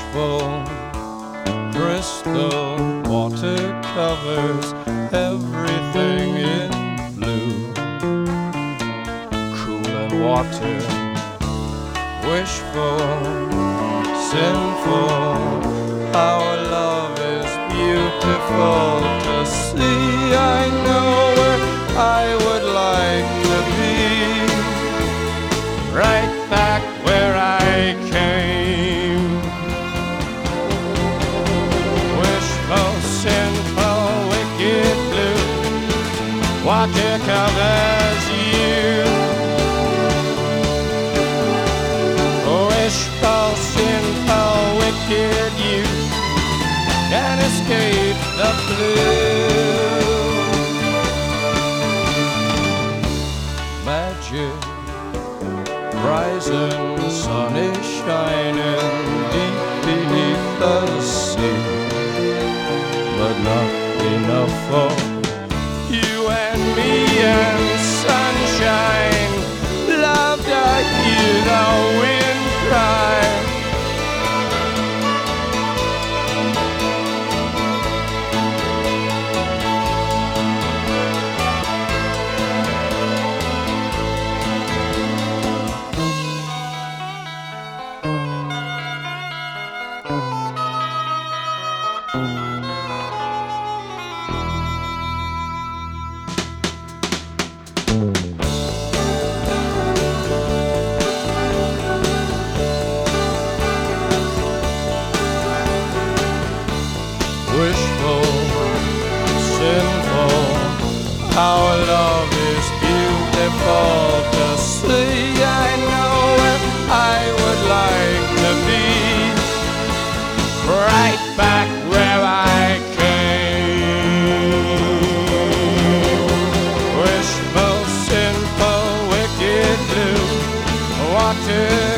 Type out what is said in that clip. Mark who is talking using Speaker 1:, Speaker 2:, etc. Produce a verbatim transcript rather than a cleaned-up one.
Speaker 1: wishful. Crystal water covers everything in blue. Cool and water, wishful, sinful. Our love is beautiful to see. I know where I would like to be, right back where I came. Wishful, sinful, wicked blue, water covers you. Wishful, sinful, wicked you can't escape the blue. Magic, rising sun is shining deep beneath the sea, but not enough for you and me and sunshine. Loved I hear the wind cry. Wishful, sinful, our love is beautiful to see. I know where I would like to be, right back where I came. Wishful, sinful, wicked blue, water